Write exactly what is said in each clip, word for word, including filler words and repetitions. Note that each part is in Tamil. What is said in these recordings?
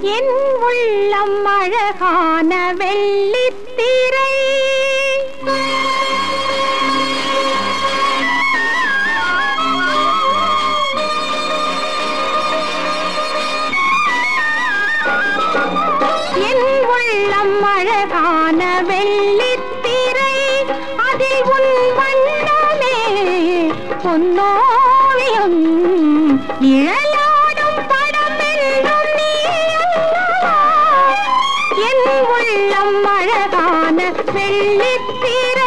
என் உள்ளம் அழகான வெள்ளித்திரை என் உள்ளம் அழகான வெள்ளித்திரை அதில் உன் வண்ணமே பொன்னோவியம் நிழலாடும் படம் என்றும் நீ அல்லவா என் உள்ளம் அழகான வெள்ளித்திரை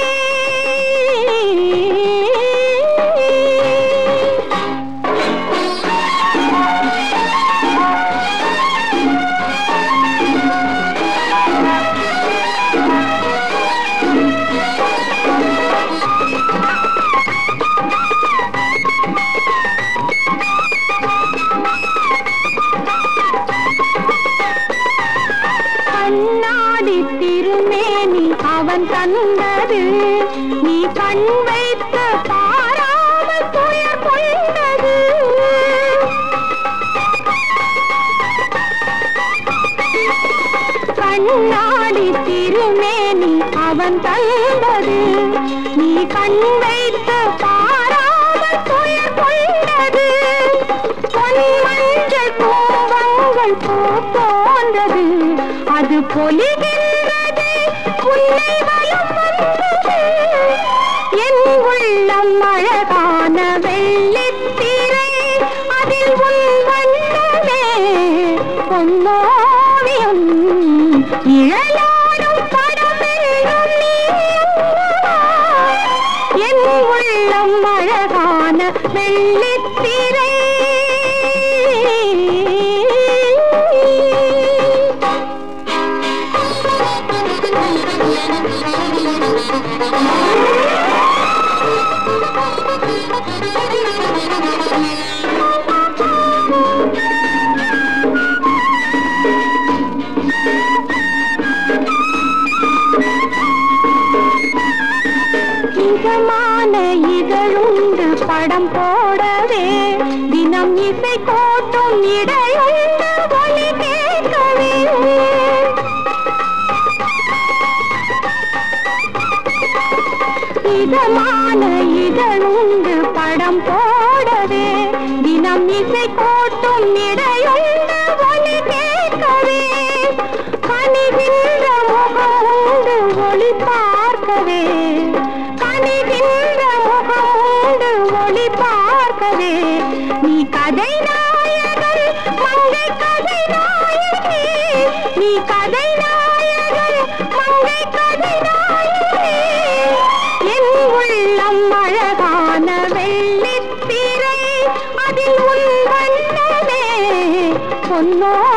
கண்ணாடி திருமேனி அவன் தந்தது நீ கண் வைத்து பாராமல் துயர் கொண்டது கண்ணாடி திருமேனி அவன் தந்தது நீ கண் வைத்து பாராமல் துயர் கொண்டது பொன் மஞ்சள் பூவங்கள் பூ போன்றது அது பொலிகின்றது உன்னை வலம் வந்தது என் உள்ளம் அழகான வெள்ளித்திரை அதில் உன் வண்ணமே பொன்னோவியம் நிழலாடும் படம் என்றும் நீ அல்லவா என் உள்ளம் அழகான வெள்ளித்திரை இதமான இதழுண்டு படம் போடவே தினம் இசை கோட்டும் இடையுண்டு ஒலி கேட்கவே இதமான இதழுண்டு படம் போடவே தினம் இசை கோட்டும் இடையுண்டு ஒலி கேட்கவே கனிகின்ற முகமுண்டு ஒளி பார்க்கவே கனிகின்ற முகமுண்டு ஒளி பார்க்கவே நீ கதை நாயகன் மங்கை கதை நாயகி நீ கதை நாயகன் மங்கை கதை நாயகி என் உள்ளம் அழகான வெள்ளித்திரை அதில் உன் வண்ணமே பொன்னோ